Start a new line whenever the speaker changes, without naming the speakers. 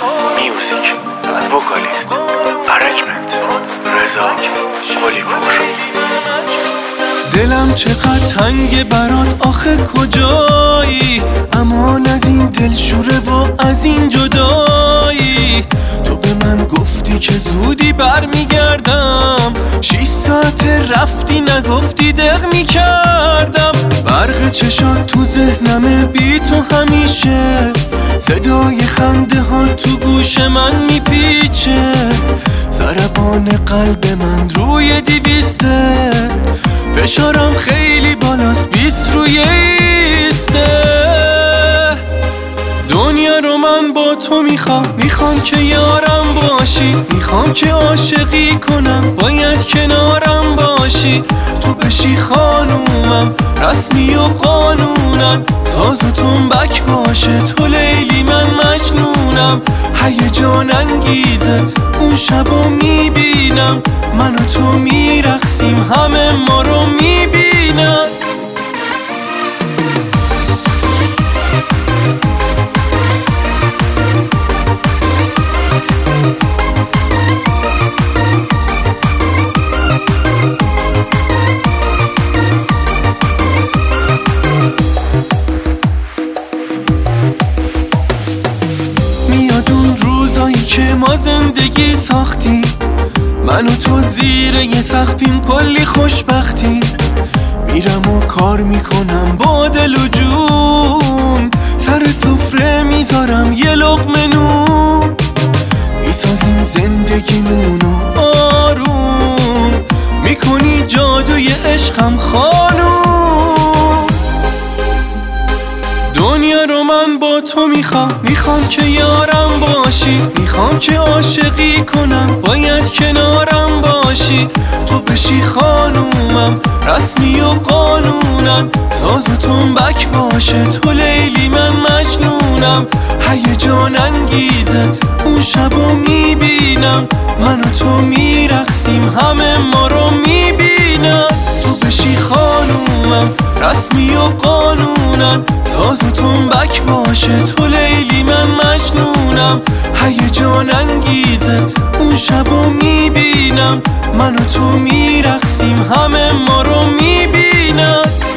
میوزیک وکالیست ارنجمنت رضا قلی‌پور.
دلم چقدر تنگ برات آخه کجایی، امان از این دلشوره و از این جدایی. تو به من گفتی که زودی برمیگردم، 6 ساعت رفتی نگفتی دق میکردم. برق چشات تو ذهنمه بی تو همیشه، صدای خنده ها تو گوش من میپیچه. ضربان قلب من روی 200، فشارم خیلی بالاست 20 روی 20. دنیا رو من با تو میخوام که یارم باشی، میخوام که عاشقی کنم باید کنارم باشی. تو بشی خانومم رسمی و قانونم، ساز و تنبک باشه تو لیلی من مجنونم. هیجان انگیزه اون شبو میبینم، من و تو میرقصیم همه ما رو میبینن. میاد اون روزایی که ما زندگی ساختیم، من و تو زیر یه سقفیم کلی خوشبختیم. میرم و کار میکنم با دل و جون، سر سفره میذارم یه لقمه نون. میسازیم زندگیمونو آروم، میکنی جادوی عشقم خانوم. دنیا رو من با تو میخوام که یارم باشی، میخوام که عاشقی کنم باید کنارم باشی. تو بشی خانومم رسمی و قانونم، ساز و تنبک باشه تو لیلی من مجنونم. هیجان انگیزه اون شبو میبینم، من و تو میرقصیم همه ما رو میبینم. تو بشی خانومم رسمی و قانونم، ساز و تنبک باشه تو لیلی من مجنونم. هیجان انگیزه اون شبو میبینم، من و تو میرقصیم همه ما رو میبینم.